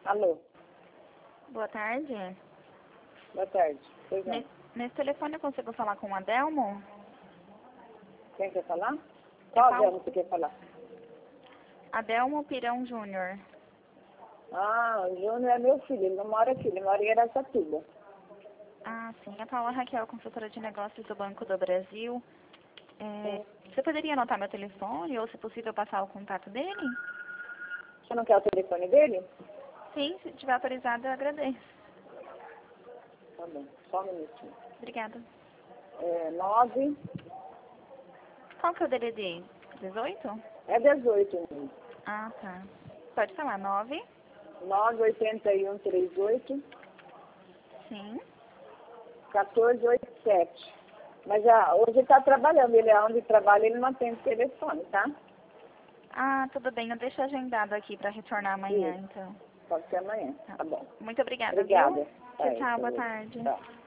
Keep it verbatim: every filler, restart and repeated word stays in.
Alô, Boa tarde. boa tarde. Pois não. Ne- Nesse telefone eu consigo falar com o Adelmo? Quem quer falar? Qual Qual? Adelmo você quer falar? Adelmo Pirão Júnior. Ah, o Júnior é meu filho, ele não mora aqui, ele mora em Araçatuba. Ah, sim. A Paula Raquel, consultora de negócios do Banco do Brasil. É, você poderia anotar meu telefone ou, se possível, passar o contato dele? Você não quer o telefone dele? Sim, se tiver autorizado, eu agradeço. Tá bom, só um minutinho. Obrigada. É nove, Qual que é o D D D? dezoito? é dezoito mesmo. Ah, tá. Pode falar. nove? nove oito um três oito, Sim. um quatro oito sete. Mas já, hoje ele está trabalhando, ele é onde trabalha, ele não atende o telefone, tá? Ah, tudo bem. Eu deixo agendado aqui para retornar amanhã, Isso, então. pode ser amanhã, Tá. tá bom. Muito obrigada, Obrigada. viu? Tchau, É, tchau. Boa isso. tarde. Tchau.